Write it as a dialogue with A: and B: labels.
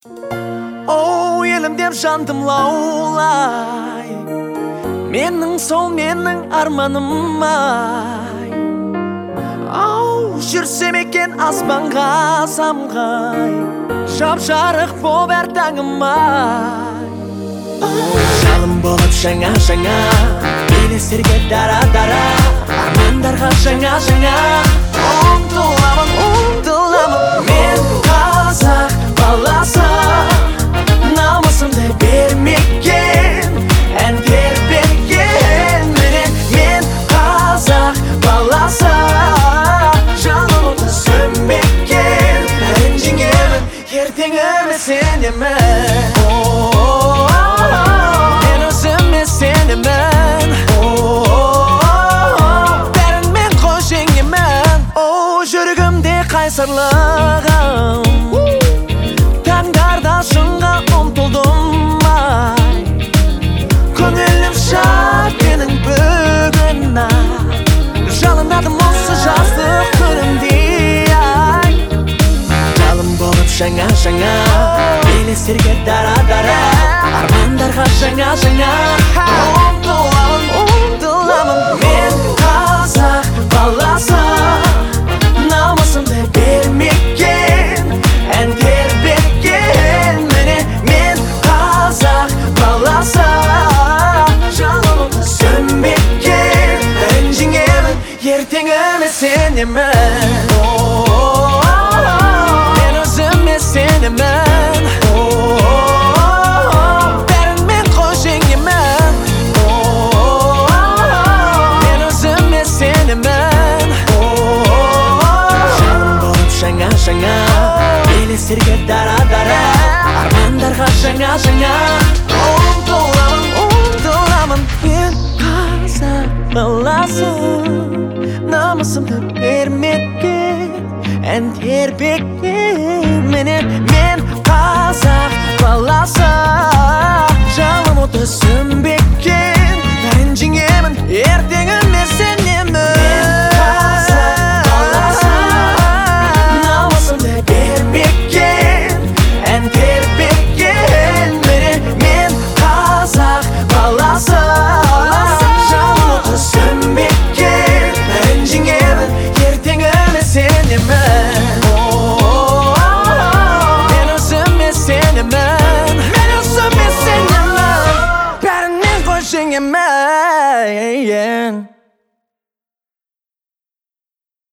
A: Оу, елім деп жандым лаулай, менің сол менің арманым ай. Ау, жүрсем екен аспанға самғай, жап-жарық боп әр таңым ай. Жалын болып жаңа-жаңа, елестерге дара-дара, армандарға жаңа-жаңа ұмтыламын, ұмтыламын. Мен қазақ баласы, намысымды бермеген, ән тербеген. Міне мен қазақ баласы, жалын оты сөнбеген. Бәрін жеңемін, ертеңіме сенемін. Мен өзіме сенемін. Бәрін мен қол жеңемін. Жүрегімде қайсарлығым, таңдарда шыңға ұмтылдым ай. Көңілім шат менің бүгін ай, жалындадым осы жаздық күнімде ай. Жалын болып жаңа-жаңа, елестерге дара-дара, армандарға жаңа-жаңа ұмтыламын, ұмтыламын. Мен қазақ баласы, намысымды бермеген, ән тербеген. Міне мен қазақ баласы, жалын оты сөнбеген. Бәрін жеңемін, ертеңіме сенемін. Мен өзіме сенемін. Бәрін мен қол жеңемін. Мен өзіме сенемін. Жалын болып жаңа-жаңа, елестерге дара-дара, армандарға жаңа-жаңа ұмтыламын, ұмтыламын. Мен қазақ баласы, намысымды бермеген, ән тербеген. Міне